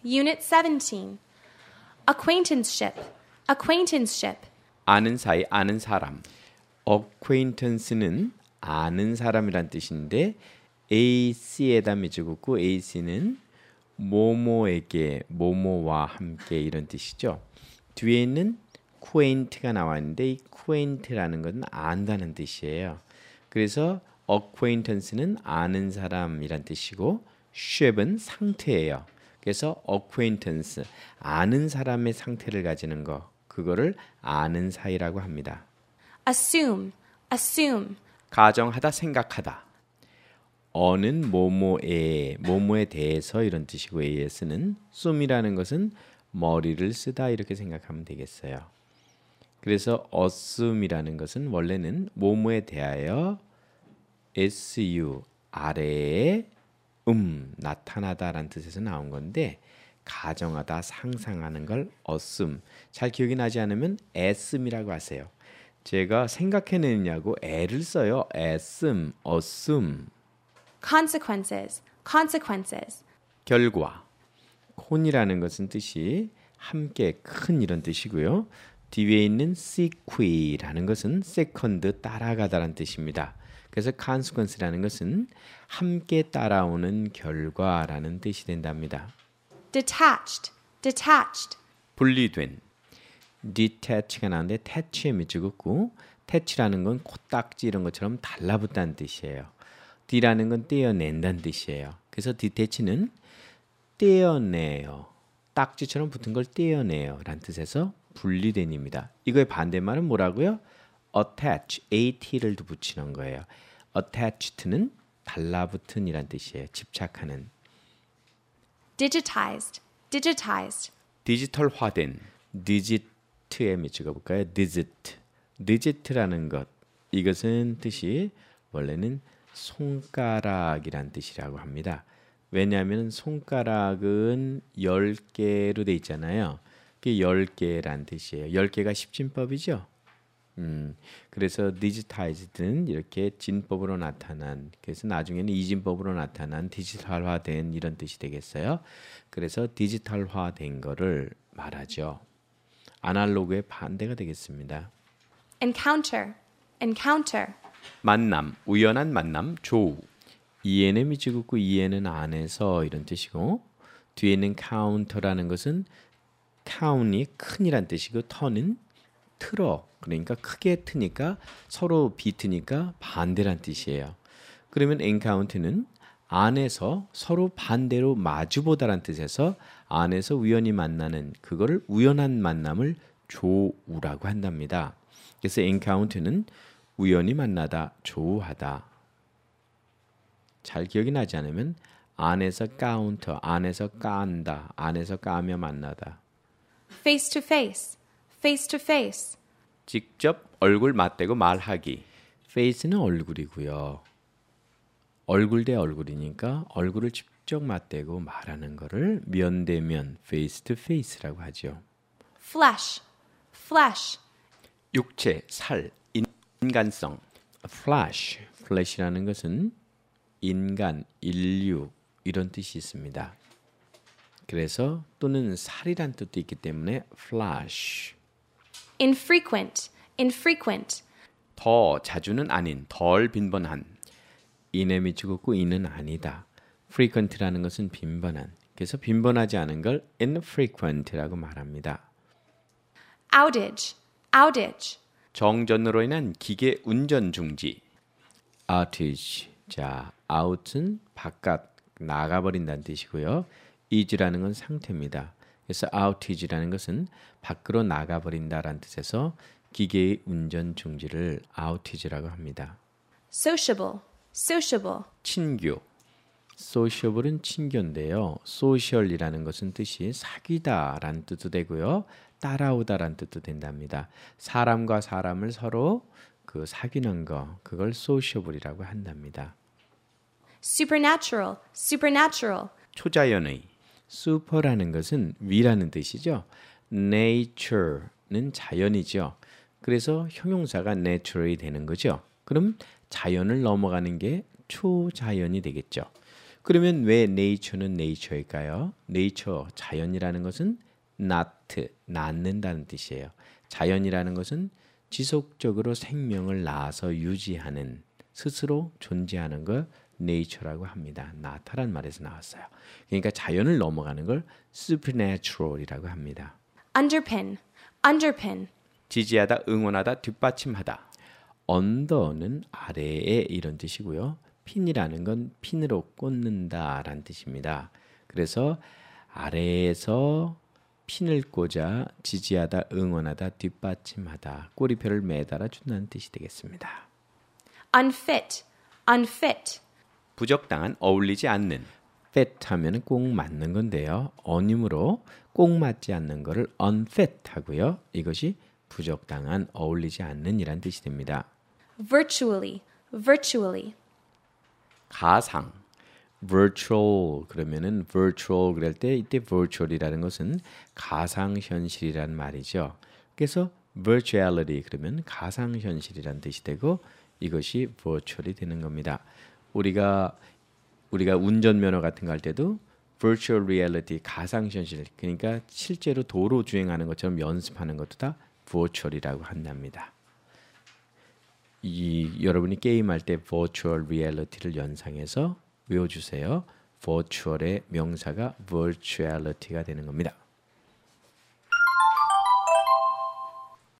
Unit 17. Acquaintanceship, acquaintanceship. 아는 사이, 아는 사람. acquaintance는 아는 사람이란 뜻인데 AC에다 미주고 AC는 뭐뭐에게, 뭐뭐와 함께 이런 뜻이죠. 뒤에 있는 quaint가 나왔는데 이 quaint라는 것은 안다는 뜻이에요. 그래서 acquaintance는 아는 사람이란 뜻이고 ship은 상태예요. 그래서 acquaintance, 아는 사람의 상태를 가지는 거, 그거를 아는 사이라고 합니다. Assume, assume. 가정하다, 생각하다. 어는 뭐뭐에 대해서 이런 뜻이고 as는 assume이라는 것은 머리를 쓰다 이렇게 생각하면 되겠어요. 그래서 assume이라는 것은 원래는 뭐뭐에 대하여 su 아래에 나타나다라는 뜻에서 나온 건데 가정하다, 상상하는 걸 assume. 잘 기억이 나지 않으면 assume이라고 하세요. 제가 생각해내느냐고 애를 써요. assume, assume. Consequences, consequences. 결과. 콘이라는 것은 뜻이 함께 큰 이런 뜻이고요. 뒤에 있는 seque라는 것은 second 따라가다라는 뜻입니다. 그래서 consequence라는 것은 함께 따라오는 결과라는 뜻이 된답니다. Detached, detached. 분리된. detach가 나오는데 attach에 미치고 attach라는 건 코딱지 이런 것처럼 달라붙다는 뜻이에요. D라는 건 떼어낸다는 뜻이에요. 그래서 detach는 떼어내요. 딱지처럼 붙은 걸 떼어내요 라는 뜻에서 분리된입니다. 이거의 반대말은 뭐라고요? attach, at를 붙이는 거예요. attached는 달라붙은 이란 뜻이에요. 집착하는. Digitized, digitized. 디지털화된. digit에 미치고 볼까요? digit. digit라는 것. 이것은 뜻이 원래는 손가락이란 뜻이라고 합니다. 왜냐하면 손가락은 10개로 돼 있잖아요. 그게 10개란 뜻이에요. 10개가 십진법이죠. 그래서 digitized는 이렇게 진법으로 나타난, 그래서 나중에는 이진법으로 나타난 디지털화된 이런 뜻이 되겠어요. 그래서 디지털화된 거를 말하죠. 아날로그의 반대가 되겠습니다. Encounter, encounter. 만남, 우연한 만남, 조우. 이에는 미치고 이에는 안에서 이런 뜻이고 뒤에 있는 counter라는 것은 count이 큰이란 뜻이고 턴은 틀어. 그러니까 크게 트니까 서로 비트니까 반대란 뜻이에요. 그러면 encounter는 안에서 서로 반대로 마주보다란 뜻에서 안에서 우연히 만나는 그거를 우연한 만남을 조우라고 한답니다. 그래서 encounter는 우연히 만나다, 조우하다. 잘 기억이 나지 않으면 안에서 카운터, 안에서 깐다, 안에서 까며 만나다. Face to face, face to face. 직접 얼굴 맞대고 말하기. face는 얼굴이고요. 얼굴 대 얼굴이니까 얼굴을 직접 맞대고 말하는 거를 면대면, face to face라고 하죠. Flesh, flesh. 육체, 살, 인간성. flesh, flesh라는 것은 인간, 인류 이런 뜻이 있습니다. 그래서 또는 살이란 뜻도 있기 때문에 flesh. Infrequent, infrequent. 더 자주는 아닌, 덜 빈번한. 인에 미치고 이는 아니다. frequent라는 것은 빈번한. 그래서 빈번하지 않은 걸 infrequent라고 말합니다. Outage, outage. 정전으로 인한 기계 운전 중지. outage. 자, out은 바깥 나가버린다는 뜻이고요. is라는 건 상태입니다. 그래서 outage라는 것은 밖으로 나가버린다라는 뜻에서 기계의 운전 중지를 outage라고 합니다. Sociable, sociable. 친교. sociable은 친교인데요. social이라는 것은 뜻이 사귀다라는 뜻도 되고요. 따라오다라는 뜻도 된답니다. 사람과 사람을 서로 사귀는 거, 그걸 sociable이라고 한답니다. Supernatural, supernatural. 초자연의. super라는 것은 위라는 뜻이죠. nature는 자연이죠. 그래서 형용사가 naturally 되는 거죠. 그럼 자연을 넘어가는 게 초자연이 되겠죠. 그러면 왜 nature는 nature일까요? nature, 자연이라는 것은 not, 낳는다는 뜻이에요. 자연이라는 것은 지속적으로 생명을 낳아서 유지하는, 스스로 존재하는 걸 nature라고 합니다. 나타란 말에서 나왔어요. 그러니까 자연을 넘어가는 걸 supernatural이라고 합니다. Underpin, underpin. 지지하다, 응원하다, 뒷받침하다. 언더는 아래에 이런 뜻이고요. 핀이라는 건 핀으로 꽂는다라는 뜻입니다. 그래서 아래에서 핀을 꽂아 지지하다, 응원하다, 뒷받침하다, 꼬리표를 매달아 준다는 뜻이 되겠습니다. Unfit, unfit. 부적당한, 어울리지 않는. fit 하면 꼭 맞는 건데요. 어님으로 꼭 맞지 않는 거를 unfit 하고요. 이것이 부적당한, 어울리지 않는 이란 뜻이 됩니다. Virtually, virtually. 가상, virtual 그러면은 virtual 그럴 때 이때 virtual이라는 것은 가상현실이란 말이죠. 그래서 virtuality 그러면 가상현실이란 뜻이 되고 이것이 virtual이 되는 겁니다. 우리가 운전면허 같은 거 할 때도 virtual reality 가상현실 그러니까 실제로 도로 주행하는 것처럼 연습하는 것도 다 virtual이라고 한답니다. 여러분이 게임할 때 virtual reality를 연상해서 외워주세요. virtual의 명사가 virtuality가 되는 겁니다.